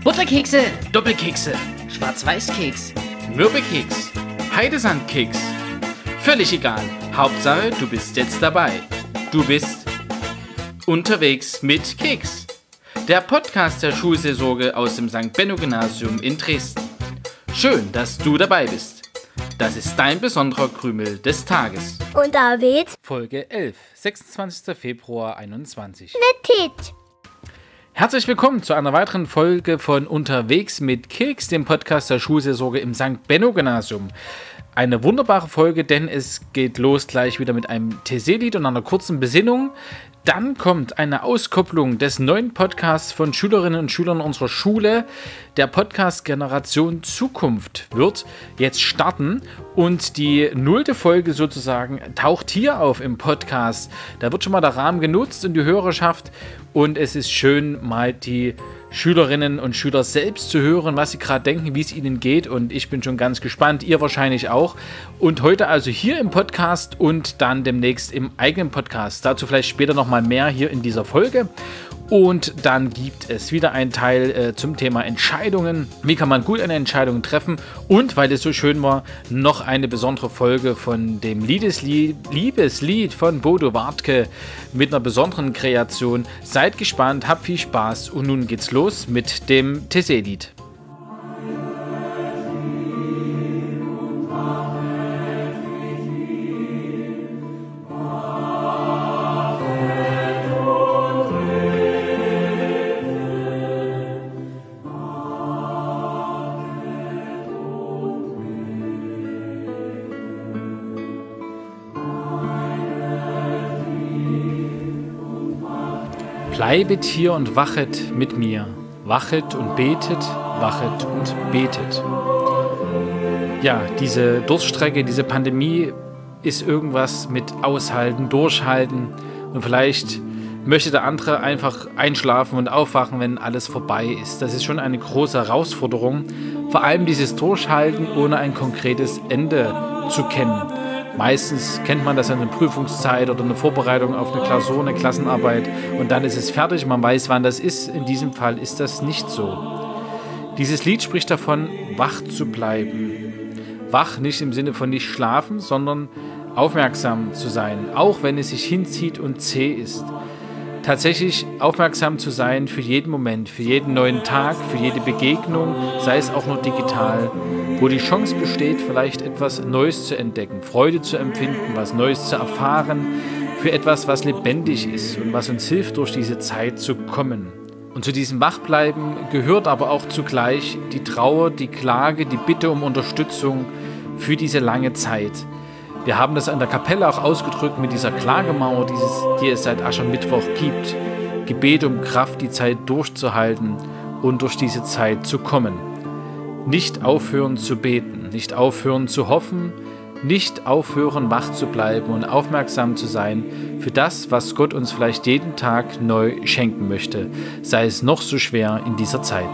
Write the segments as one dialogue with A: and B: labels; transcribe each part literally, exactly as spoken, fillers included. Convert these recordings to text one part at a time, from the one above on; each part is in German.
A: Butterkekse,
B: Doppelkekse,
A: Schwarz-Weiß-Keks,
B: Mürbekeks, Heidesandkeks. Völlig egal. Hauptsache, du bist jetzt dabei. Du bist unterwegs mit Keks. Der Podcast der Schulseelsorge aus dem Sankt Benno Gymnasium in Dresden. Schön, dass du dabei bist. Das ist dein besonderer Krümel des Tages.
C: Und David?
B: Folge elf, sechsundzwanzigster Februar einundzwanzig.
C: Mit Tit.
B: Herzlich willkommen zu einer weiteren Folge von Unterwegs mit Keks, dem Podcast der Schulseelsorge im Sankt Benno Gymnasium. Eine wunderbare Folge, denn es geht los gleich wieder mit einem T C-Lied und einer kurzen Besinnung. Dann kommt eine Auskopplung des neuen Podcasts von Schülerinnen und Schülern unserer Schule. Der Podcast Generation Zukunft wird jetzt starten und die nullte Folge sozusagen taucht hier auf im Podcast. Da wird schon mal der Rahmen genutzt und die Hörerschaft und es ist schön, mal die Schülerinnen und Schüler selbst zu hören, was sie gerade denken, wie es ihnen geht, und ich bin schon ganz gespannt, ihr wahrscheinlich auch. Und heute also hier im Podcast und dann demnächst im eigenen Podcast. Dazu vielleicht später nochmal mehr hier in dieser Folge. Und dann gibt es wieder einen Teil äh, zum Thema Entscheidungen. Wie kann man gut eine Entscheidung treffen? Und, weil es so schön war, noch eine besondere Folge von dem Liebeslied, Liebeslied von Bodo Wartke mit einer besonderen Kreation. Seid gespannt, habt viel Spaß und nun geht's los mit dem T C-Lied. Bleibet hier und wachet mit mir, wachet und betet, wachet und betet. Ja, diese Durststrecke, diese Pandemie ist irgendwas mit Aushalten, Durchhalten, und vielleicht möchte der andere einfach einschlafen und aufwachen, wenn alles vorbei ist. Das ist schon eine große Herausforderung, vor allem dieses Durchhalten, ohne ein konkretes Ende zu kennen. Meistens kennt man das in einer Prüfungszeit oder eine Vorbereitung auf eine Klausur, eine Klassenarbeit, und dann ist es fertig, man weiß, wann das ist. In diesem Fall ist das nicht so. Dieses Lied spricht davon, wach zu bleiben. Wach nicht im Sinne von nicht schlafen, sondern aufmerksam zu sein, auch wenn es sich hinzieht und zäh ist. Tatsächlich aufmerksam zu sein für jeden Moment, für jeden neuen Tag, für jede Begegnung, sei es auch nur digital, wo die Chance besteht, vielleicht etwas Neues zu entdecken, Freude zu empfinden, was Neues zu erfahren, für etwas, was lebendig ist und was uns hilft, durch diese Zeit zu kommen. Und zu diesem Wachbleiben gehört aber auch zugleich die Trauer, die Klage, die Bitte um Unterstützung für diese lange Zeit. Wir haben das an der Kapelle auch ausgedrückt mit dieser Klagemauer, dieses, die es seit Aschermittwoch gibt. Gebet um Kraft, die Zeit durchzuhalten und durch diese Zeit zu kommen. Nicht aufhören zu beten, nicht aufhören zu hoffen, nicht aufhören wach zu bleiben und aufmerksam zu sein für das, was Gott uns vielleicht jeden Tag neu schenken möchte, sei es noch so schwer in dieser Zeit.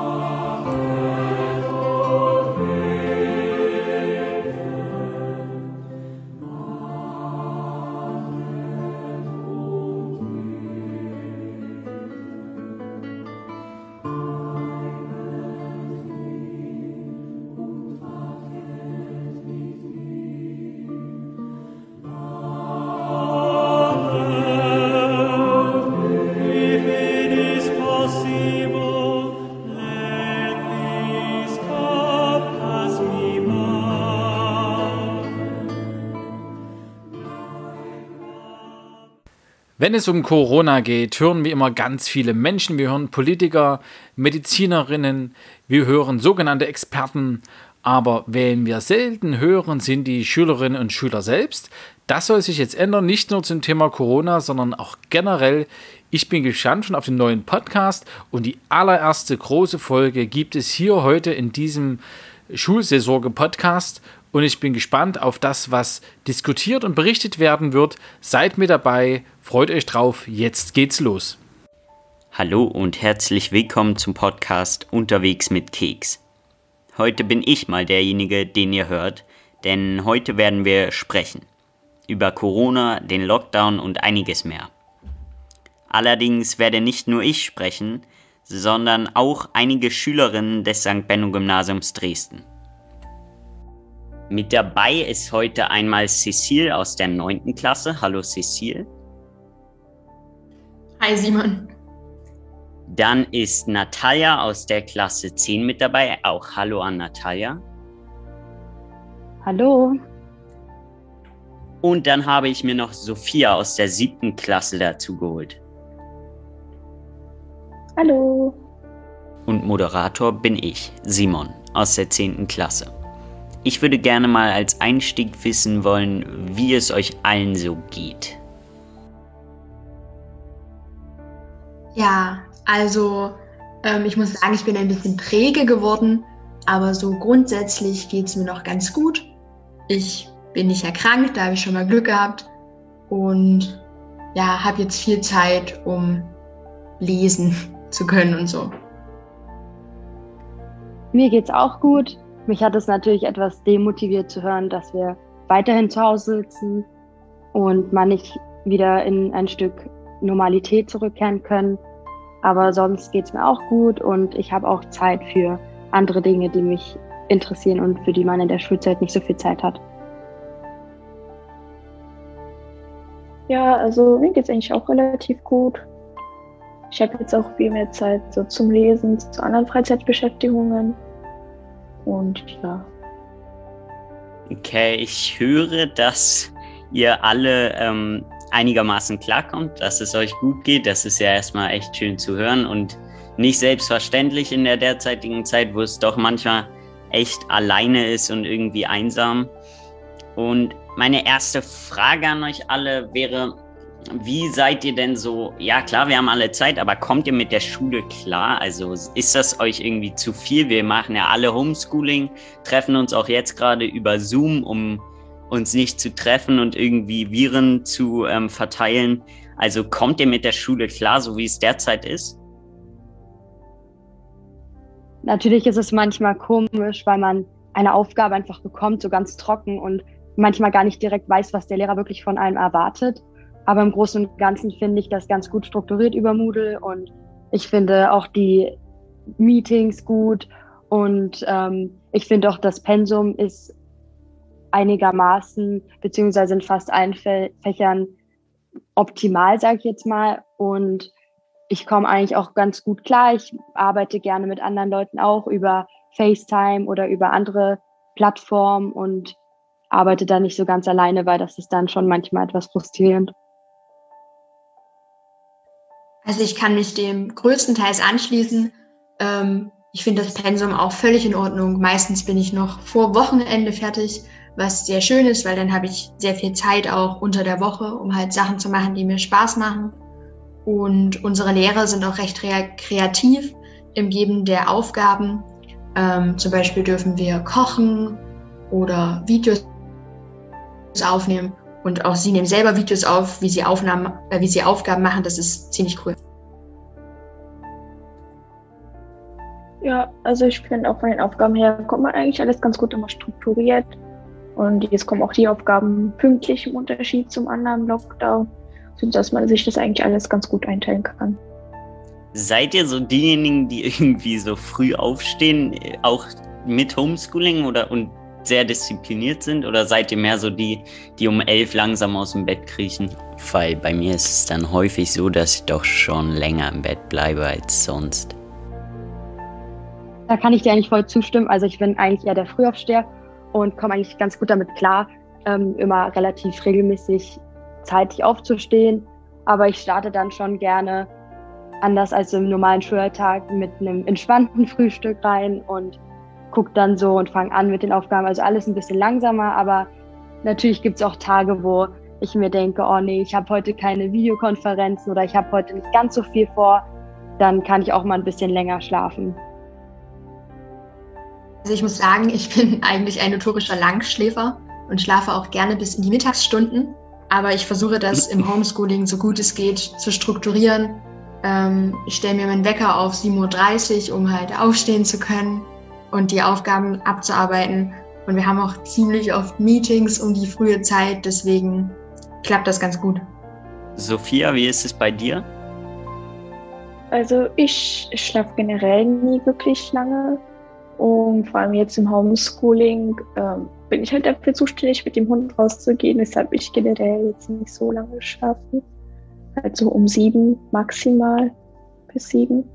B: Wenn es um Corona geht, hören wir immer ganz viele Menschen. Wir hören Politiker, Medizinerinnen, wir hören sogenannte Experten. Aber wen wir selten hören, sind die Schülerinnen und Schüler selbst. Das soll sich jetzt ändern, nicht nur zum Thema Corona, sondern auch generell. Ich bin gespannt schon auf den neuen Podcast, und die allererste große Folge gibt es hier heute in diesem Schulseelsorge-Podcast. Und ich bin gespannt auf das, was diskutiert und berichtet werden wird. Seid mit dabei, freut euch drauf, jetzt geht's los.
D: Hallo und herzlich willkommen zum Podcast Unterwegs mit Keks. Heute bin ich mal derjenige, den ihr hört, denn heute werden wir sprechen. Über Corona, den Lockdown und einiges mehr. Allerdings werde nicht nur ich sprechen, sondern auch einige Schülerinnen des Sankt Benno Gymnasiums Dresden. Mit dabei ist heute einmal Cecile aus der neunten Klasse. Hallo Cecile.
A: Hi Simon.
D: Dann ist Natalia aus der Klasse zehn mit dabei. Auch hallo an Natalia.
C: Hallo.
D: Und dann habe ich mir noch Sophia aus der siebten Klasse dazu geholt.
C: Hallo.
D: Und Moderator bin ich, Simon, aus der zehnten Klasse. Ich würde gerne mal als Einstieg wissen wollen, wie es euch allen so geht.
A: Ja, also ähm, ich muss sagen, ich bin ein bisschen träge geworden, aber so grundsätzlich geht es mir noch ganz gut. Ich bin nicht erkrankt, da habe ich schon mal Glück gehabt und ja, habe jetzt viel Zeit, um lesen zu können und so.
C: Mir geht's auch gut. Mich hat es natürlich etwas demotiviert zu hören, dass wir weiterhin zu Hause sitzen und man nicht wieder in ein Stück Normalität zurückkehren können. Aber sonst geht's mir auch gut und ich habe auch Zeit für andere Dinge, die mich interessieren und für die man in der Schulzeit nicht so viel Zeit hat.
E: Ja, also mir geht's eigentlich auch relativ gut. Ich habe jetzt auch viel mehr Zeit so zum Lesen, zu anderen Freizeitbeschäftigungen. Und ja.
D: Okay, ich höre, dass ihr alle ähm, einigermaßen klarkommt, dass es euch gut geht. Das ist ja erstmal echt schön zu hören und nicht selbstverständlich in der derzeitigen Zeit, wo es doch manchmal echt alleine ist und irgendwie einsam. Und meine erste Frage an euch alle wäre, wie seid ihr denn so, ja klar, wir haben alle Zeit, aber kommt ihr mit der Schule klar? Also ist das euch irgendwie zu viel? Wir machen ja alle Homeschooling, treffen uns auch jetzt gerade über Zoom, um uns nicht zu treffen und irgendwie Viren zu ähm, verteilen. Also kommt ihr mit der Schule klar, so wie es derzeit ist?
C: Natürlich ist es manchmal komisch, weil man eine Aufgabe einfach bekommt, so ganz trocken und manchmal gar nicht direkt weiß, was der Lehrer wirklich von einem erwartet. Aber im Großen und Ganzen finde ich das ganz gut strukturiert über Moodle und ich finde auch die Meetings gut und ähm, ich finde auch, das Pensum ist einigermaßen, beziehungsweise in fast allen Fä- Fächern optimal, sage ich jetzt mal. Und ich komme eigentlich auch ganz gut klar. Ich arbeite gerne mit anderen Leuten auch über FaceTime oder über andere Plattformen und arbeite da nicht so ganz alleine, weil das ist dann schon manchmal etwas frustrierend.
A: Also ich kann mich dem größtenteils anschließen. Ähm, ich finde das Pensum auch völlig in Ordnung. Meistens bin ich noch vor Wochenende fertig, was sehr schön ist, weil dann habe ich sehr viel Zeit auch unter der Woche, um halt Sachen zu machen, die mir Spaß machen. Und unsere Lehrer sind auch recht rea- kreativ im Geben der Aufgaben. Ähm, zum Beispiel dürfen wir kochen oder Videos aufnehmen. Und auch sie nehmen selber Videos auf, wie sie Aufnahmen, äh, wie sie Aufgaben machen. Das ist ziemlich cool.
E: Ja, also ich finde auch von den Aufgaben her kommt man eigentlich alles ganz gut immer strukturiert. Und jetzt kommen auch die Aufgaben pünktlich im Unterschied zum anderen Lockdown, sodass man sich das eigentlich alles ganz gut einteilen kann.
D: Seid ihr so diejenigen, die irgendwie so früh aufstehen, auch mit Homeschooling oder und sehr diszipliniert sind? Oder seid ihr mehr so die, die um elf langsam aus dem Bett kriechen? Weil bei mir ist es dann häufig so, dass ich doch schon länger im Bett bleibe als sonst.
C: Da kann ich dir eigentlich voll zustimmen. Also ich bin eigentlich eher der Frühaufsteher und komme eigentlich ganz gut damit klar, ähm, immer relativ regelmäßig zeitig aufzustehen. Aber ich starte dann schon gerne, anders als im normalen Schultag, mit einem entspannten Frühstück rein und gucke dann so und fange an mit den Aufgaben. Also alles ein bisschen langsamer, aber natürlich gibt es auch Tage, wo ich mir denke, oh nee, ich habe heute keine Videokonferenzen oder ich habe heute nicht ganz so viel vor. Dann kann ich auch mal ein bisschen länger schlafen.
A: Also ich muss sagen, ich bin eigentlich ein notorischer Langschläfer und schlafe auch gerne bis in die Mittagsstunden. Aber ich versuche das im Homeschooling so gut es geht zu strukturieren. Ähm, ich stelle mir meinen Wecker auf sieben Uhr dreißig, um halt aufstehen zu können und die Aufgaben abzuarbeiten. Und wir haben auch ziemlich oft Meetings um die frühe Zeit, deswegen klappt das ganz gut.
D: Sophia, wie ist es bei dir?
E: Also ich schlafe generell nie wirklich lange und vor allem jetzt im Homeschooling ähm, bin ich halt dafür zuständig, mit dem Hund rauszugehen, weshalb ich generell jetzt nicht so lange schlafe. Also um sieben maximal bis sieben.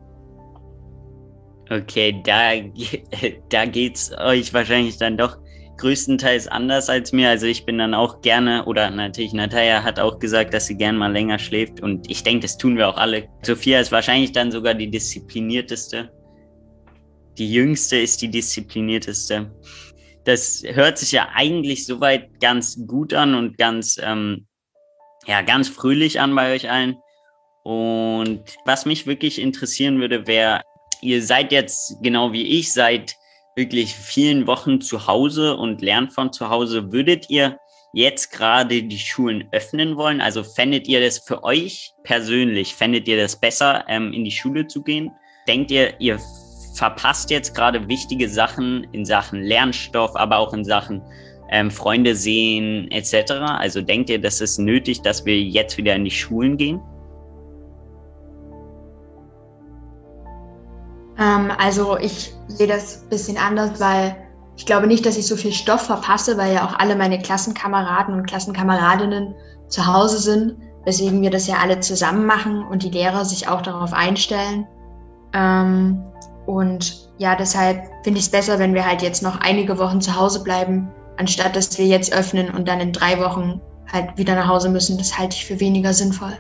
D: Okay, da, da geht's euch wahrscheinlich dann doch größtenteils anders als mir. Also ich bin dann auch gerne, oder natürlich Natalia hat auch gesagt, dass sie gern mal länger schläft und ich denke, das tun wir auch alle. Sophia ist wahrscheinlich dann sogar die disziplinierteste. Die jüngste ist die disziplinierteste. Das hört sich ja eigentlich soweit ganz gut an und ganz, ähm, ja, ganz fröhlich an bei euch allen. Und was mich wirklich interessieren würde, wäre, ihr seid jetzt, genau wie ich, seit wirklich vielen Wochen zu Hause und lernt von zu Hause. Würdet ihr jetzt gerade die Schulen öffnen wollen? Also fändet ihr das für euch persönlich, fändet ihr das besser, ähm, in die Schule zu gehen? Denkt ihr, ihr verpasst jetzt gerade wichtige Sachen in Sachen Lernstoff, aber auch in Sachen ähm, Freunde sehen et cetera? Also denkt ihr, das ist nötig, dass wir jetzt wieder in die Schulen gehen?
A: Ähm, also ich sehe das ein bisschen anders, weil ich glaube nicht, dass ich so viel Stoff verpasse, weil ja auch alle meine Klassenkameraden und Klassenkameradinnen zu Hause sind, weswegen wir das ja alle zusammen machen und die Lehrer sich auch darauf einstellen. Ähm, und ja, deshalb finde ich es besser, wenn wir halt jetzt noch einige Wochen zu Hause bleiben, anstatt dass wir jetzt öffnen und dann in drei Wochen halt wieder nach Hause müssen. Das halte ich für weniger sinnvoll.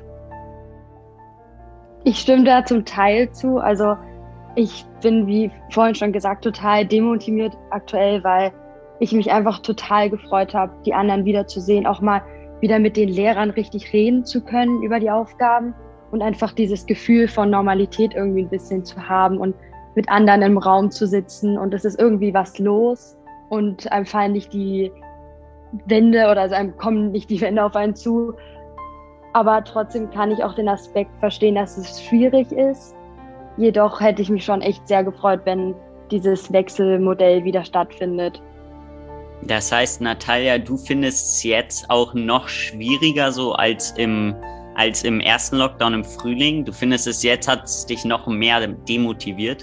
C: Ich stimme da zum Teil zu. Also ich bin, wie vorhin schon gesagt, total demotiviert aktuell, weil ich mich einfach total gefreut habe, die anderen wiederzusehen, auch mal wieder mit den Lehrern richtig reden zu können über die Aufgaben und einfach dieses Gefühl von Normalität irgendwie ein bisschen zu haben und mit anderen im Raum zu sitzen und es ist irgendwie was los und einem fallen nicht die Wände oder also einem kommen nicht die Wände auf einen zu. Aber trotzdem kann ich auch den Aspekt verstehen, dass es schwierig ist. Jedoch hätte ich mich schon echt sehr gefreut, wenn dieses Wechselmodell wieder stattfindet.
D: Das heißt, Natalia, du findest es jetzt auch noch schwieriger so als im, als im ersten Lockdown im Frühling? Du findest es jetzt, hat es dich noch mehr demotiviert?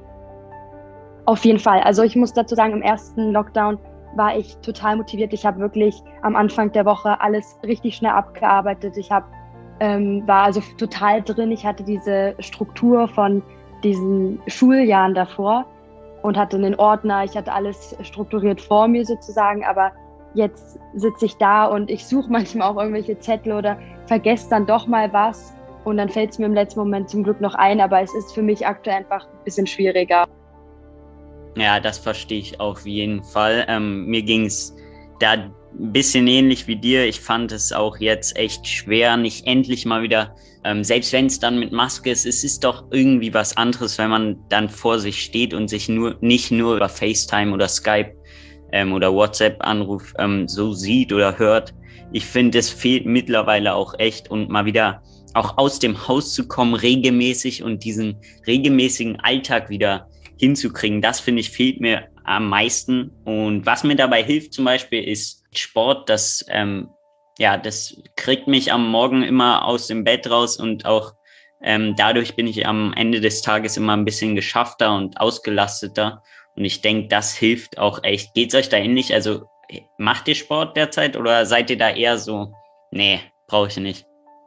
C: Auf jeden Fall. Also ich muss dazu sagen, im ersten Lockdown war ich total motiviert. Ich habe wirklich am Anfang der Woche alles richtig schnell abgearbeitet. Ich habe Ähm, war also total drin. Ich hatte diese Struktur von diesen Schuljahren davor und hatte einen Ordner. Ich hatte alles strukturiert vor mir sozusagen, aber jetzt sitze ich da und ich suche manchmal auch irgendwelche Zettel oder vergesse dann doch mal was und dann fällt es mir im letzten Moment zum Glück noch ein, aber es ist für mich aktuell einfach ein bisschen schwieriger.
D: Ja, das verstehe ich auf jeden Fall. Ähm, mir ging es da ein bisschen ähnlich wie dir. Ich fand es auch jetzt echt schwer, nicht endlich mal wieder, ähm, selbst wenn es dann mit Maske ist, es ist doch irgendwie was anderes, wenn man dann vor sich steht und sich nur nicht nur über FaceTime oder Skype ähm, oder WhatsApp-Anruf ähm, so sieht oder hört. Ich finde, es fehlt mittlerweile auch echt und mal wieder auch aus dem Haus zu kommen, regelmäßig und diesen regelmäßigen Alltag wieder hinzukriegen. Das, finde ich, fehlt mir am meisten. Und was mir dabei hilft zum Beispiel, ist Sport. Das, ähm, ja, das kriegt mich am Morgen immer aus dem Bett raus und auch ähm, dadurch bin ich am Ende des Tages immer ein bisschen geschaffter und ausgelasteter. Und ich denke, das hilft auch echt. Geht's euch da ähnlich? Also macht ihr Sport derzeit oder seid ihr da eher so, nee, brauche ich nicht?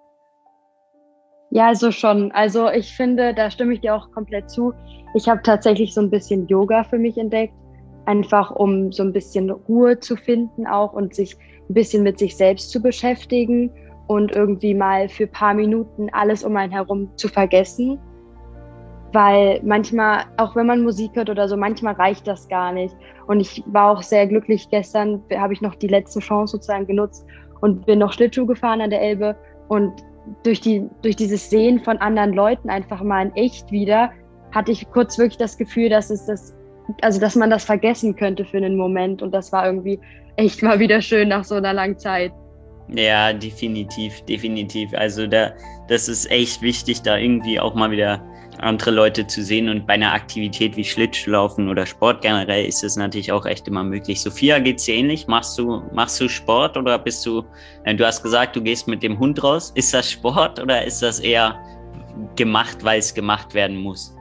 C: Ja, also schon. Also ich finde, da stimme ich dir auch komplett zu. Ich habe tatsächlich so ein bisschen Yoga für mich entdeckt, einfach um so ein bisschen Ruhe zu finden auch und sich ein bisschen mit sich selbst zu beschäftigen und irgendwie mal für ein paar Minuten alles um einen herum zu vergessen. Weil manchmal, auch wenn man Musik hört oder so, manchmal reicht das gar nicht. Und ich war auch sehr glücklich, gestern habe ich noch die letzte Chance sozusagen genutzt und bin noch Schlittschuh gefahren an der Elbe und durch die, durch dieses Sehen von anderen Leuten einfach mal in echt wieder, hatte ich kurz wirklich das Gefühl, dass es das, also dass man das vergessen könnte für einen Moment und das war irgendwie echt mal wieder schön nach so einer langen Zeit.
D: Ja, definitiv, definitiv. Also da, das ist echt wichtig, da irgendwie auch mal wieder andere Leute zu sehen und bei einer Aktivität wie Schlittschuhlaufen oder Sport generell ist es natürlich auch echt immer möglich. Sophia, geht's dir ähnlich? Machst du, machst du Sport oder bist du, äh, du hast gesagt, du gehst mit dem Hund raus. Ist das Sport oder ist das eher gemacht, weil es gemacht werden muss?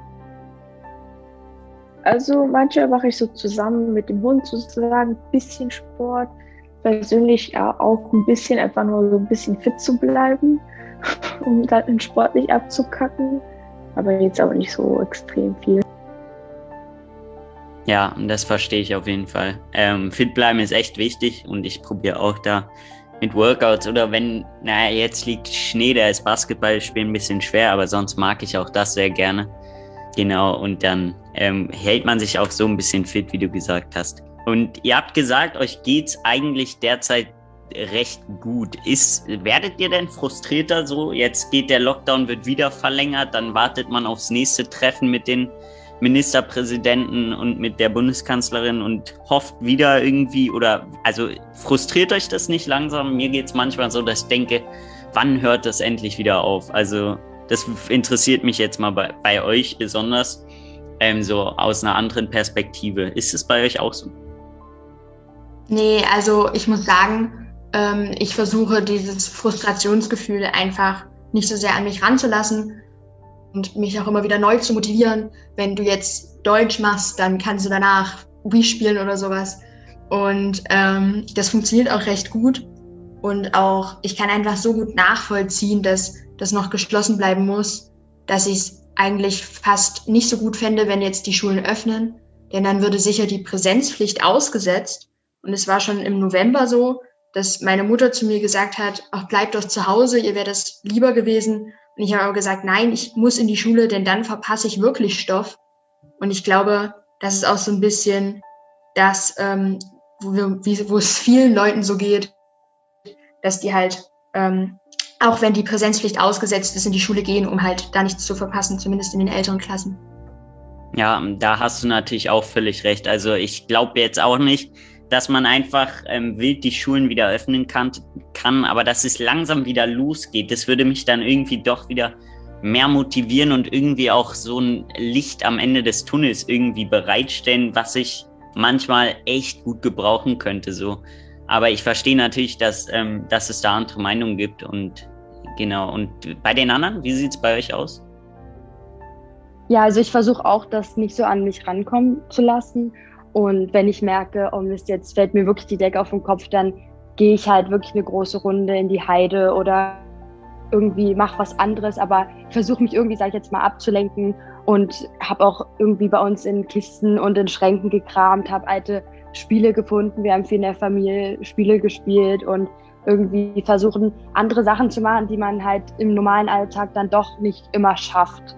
E: Also manchmal mache ich so zusammen mit dem Hund sozusagen ein bisschen Sport. Persönlich ja auch ein bisschen, einfach nur so ein bisschen fit zu bleiben, um dann den Sport nicht abzukacken. Aber jetzt auch nicht so extrem viel.
D: Ja, das verstehe ich auf jeden Fall. Ähm, fit bleiben ist echt wichtig und ich probiere auch da mit Workouts oder wenn, naja, jetzt liegt Schnee, da ist Basketballspielen ein bisschen schwer, aber sonst mag ich auch das sehr gerne. Genau, und dann ähm, hält man sich auch so ein bisschen fit, wie du gesagt hast. Und ihr habt gesagt, euch geht's eigentlich derzeit recht gut. Ist, werdet ihr denn frustrierter so? Jetzt geht der Lockdown, wird wieder verlängert, dann wartet man aufs nächste Treffen mit den Ministerpräsidenten und mit der Bundeskanzlerin und hofft wieder irgendwie oder, also frustriert euch das nicht langsam? Mir geht's manchmal so, dass ich denke, wann hört das endlich wieder auf? Also das interessiert mich jetzt mal bei, bei euch besonders, ähm, so aus einer anderen Perspektive. Ist es bei euch auch so?
A: Nee, also ich muss sagen, ähm, ich versuche dieses Frustrationsgefühl einfach nicht so sehr an mich ranzulassen und mich auch immer wieder neu zu motivieren. Wenn du jetzt Deutsch machst, dann kannst du danach Wii spielen oder sowas. Und ähm, das funktioniert auch recht gut. Und auch, ich kann einfach so gut nachvollziehen, dass das noch geschlossen bleiben muss, dass ich es eigentlich fast nicht so gut fände, wenn jetzt die Schulen öffnen. Denn dann würde sicher die Präsenzpflicht ausgesetzt. Und es war schon im November so, dass meine Mutter zu mir gesagt hat, ach, bleibt doch zu Hause, ihr wäre das lieber gewesen. Und ich habe aber gesagt, nein, ich muss in die Schule, denn dann verpasse ich wirklich Stoff. Und ich glaube, das ist auch so ein bisschen das, ähm, wo, wir, wie, wo es vielen Leuten so geht, dass die halt, ähm, auch wenn die Präsenzpflicht ausgesetzt ist, in die Schule gehen, um halt da nichts zu verpassen, zumindest in den älteren Klassen.
D: Ja, da hast du natürlich auch völlig recht. Also ich glaube jetzt auch nicht, dass man einfach ähm, wild die Schulen wieder öffnen kann, kann, aber dass es langsam wieder losgeht, das würde mich dann irgendwie doch wieder mehr motivieren und irgendwie auch so ein Licht am Ende des Tunnels irgendwie bereitstellen, was ich manchmal echt gut gebrauchen könnte. So. Aber ich verstehe natürlich, dass, ähm, dass es da andere Meinungen gibt und genau. Und bei den anderen, wie sieht es bei euch aus?
C: Ja, also ich versuche auch, das nicht so an mich rankommen zu lassen. Und wenn ich merke, oh Mist, jetzt fällt mir wirklich die Decke auf den Kopf, dann gehe ich halt wirklich eine große Runde in die Heide oder irgendwie mache was anderes, aber versuche mich irgendwie, sag ich jetzt mal, abzulenken und habe auch irgendwie bei uns in Kisten und in Schränken gekramt, habe alte Spiele gefunden. Wir haben viel in der Familie Spiele gespielt und irgendwie versuchen, andere Sachen zu machen, die man halt im normalen Alltag dann doch nicht immer schafft.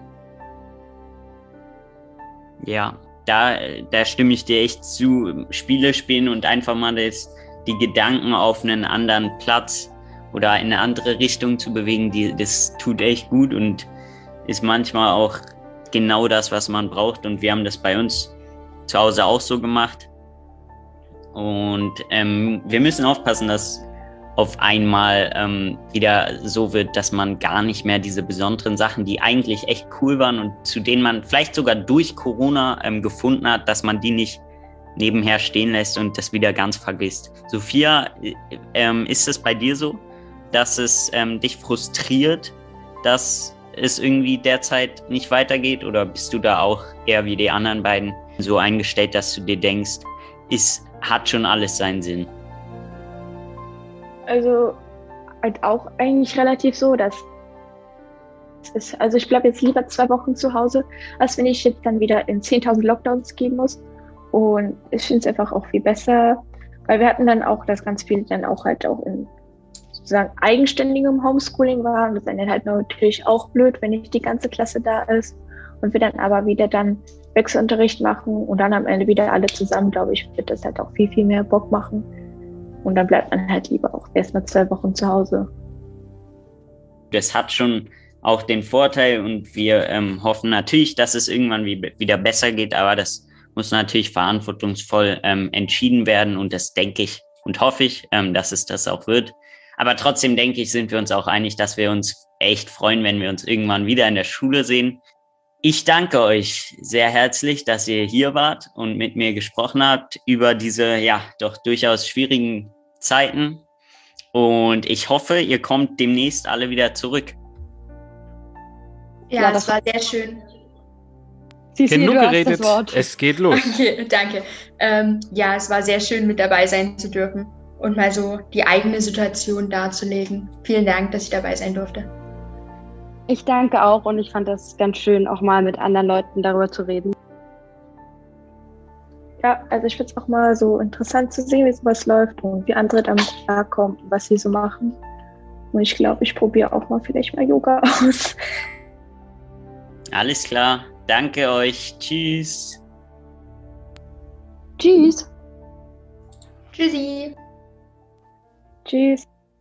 D: Ja, da, da stimme ich dir echt zu. Spiele spielen und einfach mal das, die Gedanken auf einen anderen Platz oder in eine andere Richtung zu bewegen, die, das tut echt gut und ist manchmal auch genau das, was man braucht. Und wir haben das bei uns zu Hause auch so gemacht. Und ähm, wir müssen aufpassen, dass auf einmal ähm, wieder so wird, dass man gar nicht mehr diese besonderen Sachen, die eigentlich echt cool waren und zu denen man vielleicht sogar durch Corona ähm, gefunden hat, dass man die nicht nebenher stehen lässt und das wieder ganz vergisst. Sophia, ähm, ist es bei dir so, dass es ähm, dich frustriert, dass es irgendwie derzeit nicht weitergeht oder bist du da auch eher wie die anderen beiden so eingestellt, dass du dir denkst, es hat schon alles seinen Sinn?
E: Also halt auch eigentlich relativ so, dass es, also ich bleibe jetzt lieber zwei Wochen zu Hause, als wenn ich jetzt dann wieder in zehntausend Lockdowns gehen muss. Und ich finde es einfach auch viel besser, weil wir hatten dann auch, dass ganz viele dann auch halt auch in sozusagen eigenständigem Homeschooling waren. Das ist dann halt natürlich auch blöd, wenn nicht die ganze Klasse da ist und wir dann aber wieder dann Wechselunterricht machen und dann am Ende wieder alle zusammen, glaube ich, wird das halt auch viel, viel mehr Bock machen. Und dann bleibt man halt lieber auch erstmal zwei Wochen zu Hause.
D: Das hat schon auch den Vorteil und wir ähm, hoffen natürlich, dass es irgendwann wie, wieder besser geht, aber das muss natürlich verantwortungsvoll ähm, entschieden werden und das denke ich und hoffe ich, ähm, dass es das auch wird. Aber trotzdem denke ich, sind wir uns auch einig, dass wir uns echt freuen, wenn wir uns irgendwann wieder in der Schule sehen. Ich danke euch sehr herzlich, dass ihr hier wart und mit mir gesprochen habt über diese, ja, doch durchaus schwierigen Zeiten. Und ich hoffe, ihr kommt demnächst alle wieder zurück.
A: Ja,
C: Ja,
A: das
C: das-
A: war sehr schön.
C: Sisi,
B: Genug
C: du hast
B: geredet,
C: das Wort.
B: es geht los.
A: Okay, danke. Ähm, ja, es war sehr schön, mit dabei sein zu dürfen und mal so die eigene Situation darzulegen. Vielen Dank, dass ich dabei sein durfte.
C: Ich danke auch und ich fand das ganz schön, auch mal mit anderen Leuten darüber zu reden.
E: Ja, also ich finde es auch mal so interessant zu sehen, wie sowas läuft und wie andere damit klarkommen und was sie so machen. Und ich glaube, ich probiere auch mal vielleicht mal Yoga aus.
D: Alles klar. Danke euch. Tschüss.
C: Tschüss.
A: Tschüssi.
E: Tschüss.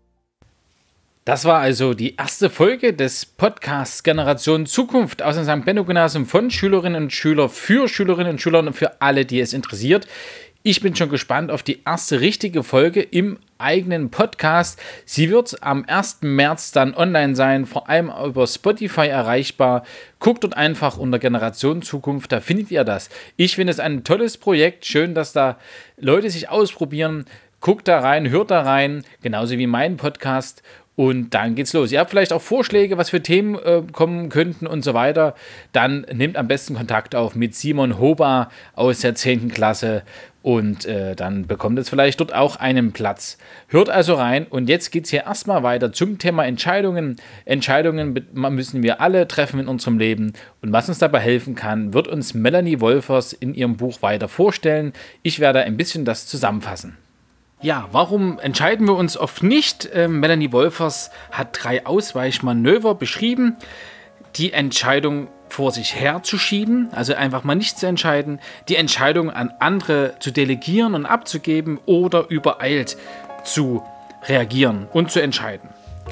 B: Das war also die erste Folge des Podcasts Generation Zukunft aus dem Sankt Benno Gymnasium von Schülerinnen und Schülern für Schülerinnen und Schüler und für alle, die es interessiert. Ich bin schon gespannt auf die erste richtige Folge im eigenen Podcast. Sie wird am ersten März dann online sein, vor allem über Spotify erreichbar. Guckt dort einfach unter Generation Zukunft, da findet ihr das. Ich finde es ein tolles Projekt. Schön, dass da Leute sich ausprobieren. Guckt da rein, hört da rein, genauso wie mein Podcast. Und dann geht's los. Ihr habt vielleicht auch Vorschläge, was für Themen äh, kommen könnten und so weiter. Dann nehmt am besten Kontakt auf mit Simon Hoba aus der zehnten Klasse und äh, dann bekommt es vielleicht dort auch einen Platz. Hört also rein und jetzt geht's hier erstmal weiter zum Thema Entscheidungen. Entscheidungen müssen wir alle treffen in unserem Leben und was uns dabei helfen kann, wird uns Melanie Wolfers in ihrem Buch weiter vorstellen. Ich werde ein bisschen das zusammenfassen. Ja, warum entscheiden wir uns oft nicht? Ähm, Melanie Wolfers hat drei Ausweichmanöver beschrieben. Die Entscheidung vor sich herzuschieben, also einfach mal nicht zu entscheiden, die Entscheidung an andere zu delegieren und abzugeben oder übereilt zu reagieren und zu entscheiden.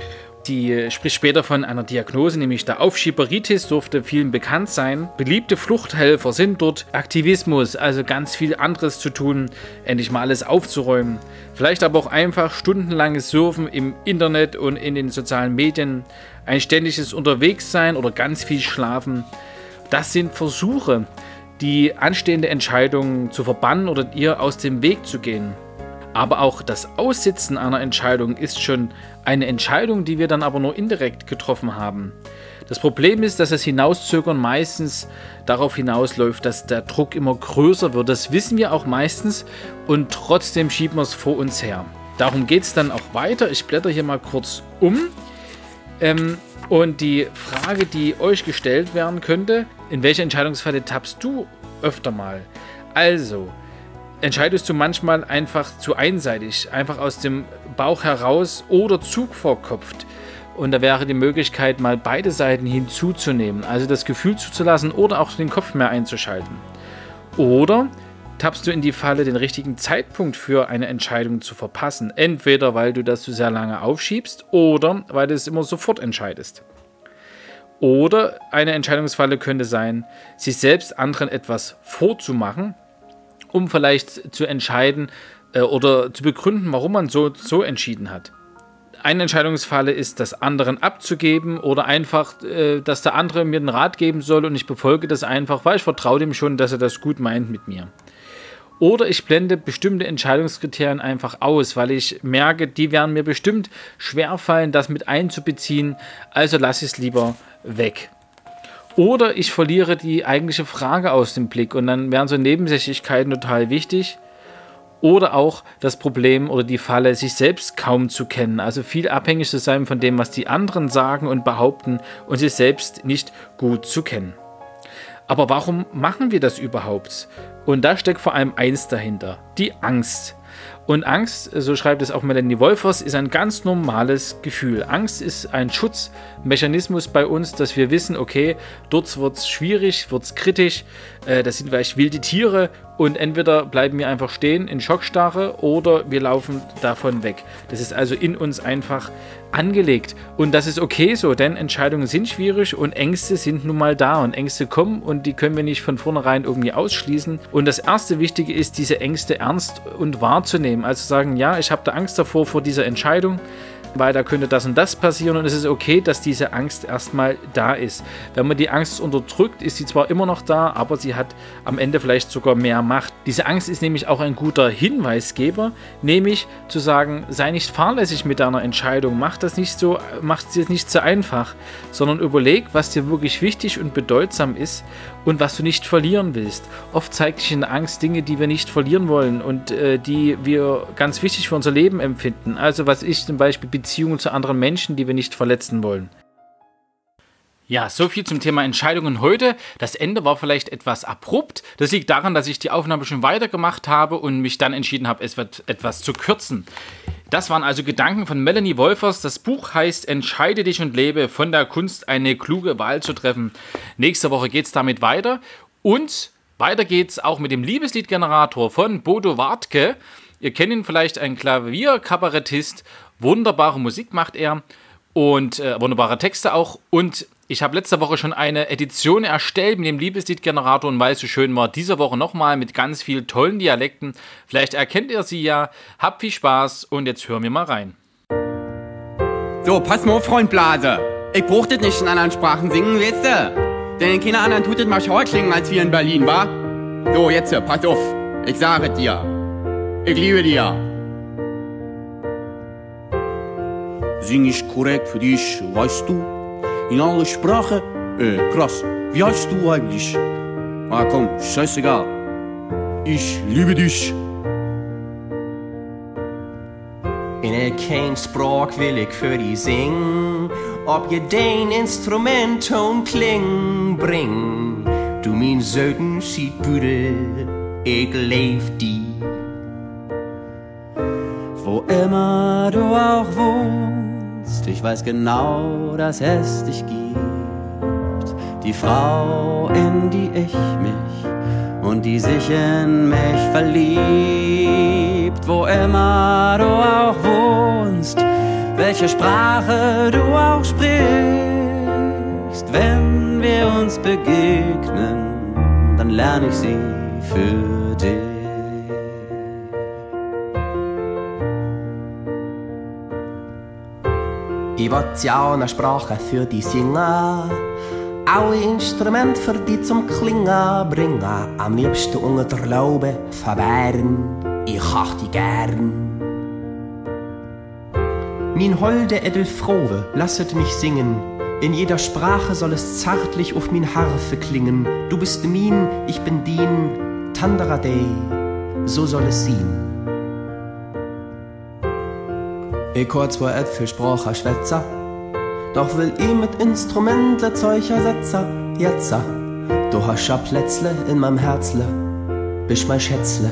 B: Die spricht später von einer Diagnose, nämlich der Aufschieberitis, dürfte vielen bekannt sein. Beliebte Fluchthelfer sind dort Aktivismus, also ganz viel anderes zu tun, endlich mal alles aufzuräumen. Vielleicht aber auch einfach stundenlanges Surfen im Internet und in den sozialen Medien, ein ständiges Unterwegssein oder ganz viel Schlafen. Das sind Versuche, die anstehende Entscheidung zu verbannen oder ihr aus dem Weg zu gehen. Aber auch das Aussitzen einer Entscheidung ist schon eine Entscheidung, die wir dann aber nur indirekt getroffen haben. Das Problem ist, dass das Hinauszögern meistens darauf hinausläuft, dass der Druck immer größer wird. Das wissen wir auch meistens und trotzdem schieben wir es vor uns her. Darum geht es dann auch weiter. Ich blätter hier mal kurz um. Ähm, und die Frage, die euch gestellt werden könnte, in welche Entscheidungsfalle tappst du öfter mal? Also, entscheidest du manchmal einfach zu einseitig, einfach aus dem Bauch heraus oder Zug verkopft? Und da wäre die Möglichkeit, mal beide Seiten hinzuzunehmen, also das Gefühl zuzulassen oder auch den Kopf mehr einzuschalten. Oder tappst du in die Falle, den richtigen Zeitpunkt für eine Entscheidung zu verpassen, entweder weil du das zu sehr lange aufschiebst oder weil du es immer sofort entscheidest. Oder eine Entscheidungsfalle könnte sein, sich selbst anderen etwas vorzumachen, um vielleicht zu entscheiden äh, oder zu begründen, warum man so, so entschieden hat. Eine Entscheidungsfalle ist, das anderen abzugeben oder einfach, äh, dass der andere mir den Rat geben soll und ich befolge das einfach, weil ich vertraue dem schon, dass er das gut meint mit mir. Oder ich blende bestimmte Entscheidungskriterien einfach aus, weil ich merke, die werden mir bestimmt schwerfallen, das mit einzubeziehen, also lasse ich es lieber weg. Oder ich verliere die eigentliche Frage aus dem Blick und dann wären so Nebensächlichkeiten total wichtig. Oder auch das Problem oder die Falle, sich selbst kaum zu kennen, also viel abhängig zu sein von dem, was die anderen sagen und behaupten und sich selbst nicht gut zu kennen. Aber warum machen wir das überhaupt? Und da steckt vor allem eins dahinter, die Angst. Und Angst, so schreibt es auch Melanie Wolfers, ist ein ganz normales Gefühl. Angst ist ein Schutzmechanismus bei uns, dass wir wissen, okay, dort wird es schwierig, wird es kritisch, äh, das sind vielleicht wilde Tiere und entweder bleiben wir einfach stehen in Schockstarre oder wir laufen davon weg. Das ist also in uns einfach angelegt und das ist okay so, denn Entscheidungen sind schwierig und Ängste sind nun mal da und Ängste kommen und die können wir nicht von vornherein irgendwie ausschließen und das erste Wichtige ist, diese Ängste ernst und wahrzunehmen, also sagen, ja, ich habe da Angst davor, vor dieser Entscheidung, weil da könnte das und das passieren und es ist okay, dass diese Angst erstmal da ist. Wenn man die Angst unterdrückt, ist sie zwar immer noch da, aber sie hat am Ende vielleicht sogar mehr Macht. Diese Angst ist nämlich auch ein guter Hinweisgeber, nämlich zu sagen, sei nicht fahrlässig mit deiner Entscheidung, mach das nicht so, mach es dir nicht so einfach, sondern überleg, was dir wirklich wichtig und bedeutsam ist und was du nicht verlieren willst. Oft zeigt sich in der Angst Dinge, die wir nicht verlieren wollen und äh, die wir ganz wichtig für unser Leben empfinden. Also was ist zum Beispiel Beziehungen zu anderen Menschen, die wir nicht verletzen wollen. Ja, so viel zum Thema Entscheidungen heute. Das Ende war vielleicht etwas abrupt. Das liegt daran, dass ich die Aufnahme schon weitergemacht habe und mich dann entschieden habe, es wird etwas zu kürzen. Das waren also Gedanken von Melanie Wolfers. Das Buch heißt Entscheide dich und lebe, von der Kunst eine kluge Wahl zu treffen. Nächste Woche geht es damit weiter. Und weiter geht's auch mit dem Liebesliedgenerator von Bodo Wartke. Ihr kennt ihn vielleicht, ein Klavierkabarettist. Wunderbare Musik macht er und äh, wunderbare Texte auch. Und ich habe letzte Woche schon eine Edition erstellt mit dem Liebesliedgenerator und weil es so schön war, diese Woche nochmal mit ganz vielen tollen Dialekten. Vielleicht erkennt ihr sie ja. Habt viel Spaß und jetzt hören wir mal rein.
F: So, pass mal auf, Freund Blase. Ich brauch das nicht in anderen Sprachen singen, weißt du? Denn in keiner anderen tut das mal schauer klingen als hier in Berlin, wa? So, jetzt, pass auf. Ich sage dir. Ich liebe dir. Sing ich korrekt für dich, weißt du? In alle Sprache, äh, krass. Wie heißt du eigentlich? Ah, komm, scheißegal. Ich liebe dich.
G: In geen spraak wil ik voor die zing, op je dein instrumenttoon kling bring. Du mijn zuiden ziet bude, ik leef die.
F: Wo immer du auch wohnst, ich weiß genau, dass es dich gibt. Die Frau, in die ich mich und die sich in mich verliebt. Wo immer du auch wohnst, welche Sprache du auch sprichst. Wenn wir uns begegnen, dann lerne ich sie für dich.
G: Ich wollte ja auch eine Sprache für die singen, alle Instrumente für die zum Klingen bringen. Am liebsten unter der Laube verwehren, ich hab die gern. Min holde Edelfrohe, lasset mich singen, in jeder Sprache soll es zärtlich auf min Harfe klingen. Du bist min, ich bin din, Tandaradei, so soll es sein. Ich hör zwar et viel Sprache schwätzer, doch will ich mit Instrumentle Zeug ersetzen. Jetzt, du hast ja Plätzle in meinem Herzle, bist mein Schätzle.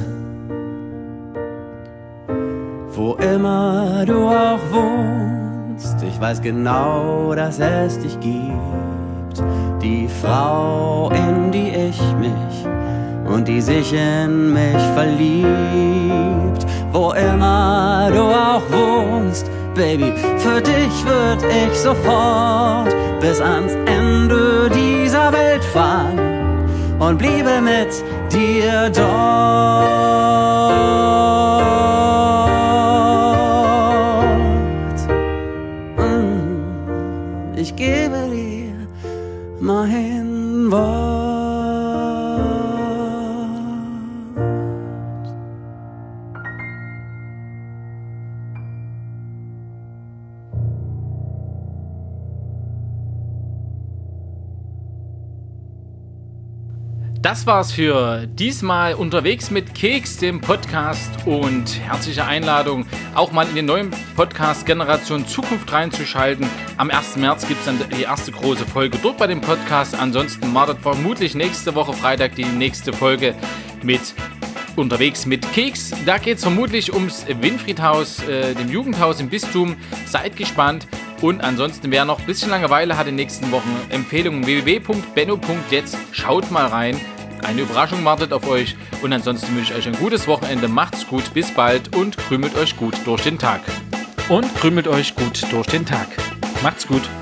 F: Wo immer du auch wohnst, ich weiß genau, dass es dich gibt. Die Frau, in die ich mich und die sich in mich verliebt. Wo immer du auch wohnst, Baby, für dich würd ich sofort bis ans Ende dieser Welt fahren und bliebe mit dir dort. Ich gebe dir mein Wort.
B: Das war's für diesmal unterwegs mit Keks, dem Podcast, und herzliche Einladung, auch mal in den neuen Podcast Generation Zukunft reinzuschalten. Am ersten März gibt es dann die erste große Folge dort bei dem Podcast. Ansonsten wartet vermutlich nächste Woche Freitag die nächste Folge mit Unterwegs mit Keks. Da geht es vermutlich ums Winfriedhaus, äh, dem Jugendhaus im Bistum. Seid gespannt. Und ansonsten, wer noch ein bisschen Langeweile hat in den nächsten Wochen, Empfehlungen w w w punkt benno punkt jetzt. Schaut mal rein. Eine Überraschung wartet auf euch. Und ansonsten wünsche ich euch ein gutes Wochenende. Macht's gut, bis bald und krümelt euch gut durch den Tag. Und krümelt euch gut durch den Tag. Macht's gut.